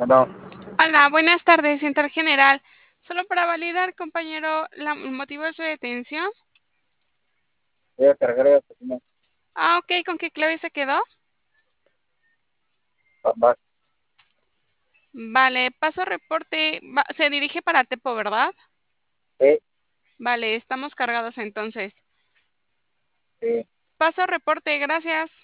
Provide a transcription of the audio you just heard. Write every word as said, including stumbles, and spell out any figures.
Bueno, Hola, buenas tardes, Central General. Solo para validar, compañero, la- el motivo de su detención. voy a cargar la oficina. Ah, ok, ¿con qué clave se quedó? Va, Vale, paso reporte. Va- se dirige para Tepo, ¿verdad? sí, Vale, estamos cargados entonces. sí. Paso reporte, gracias.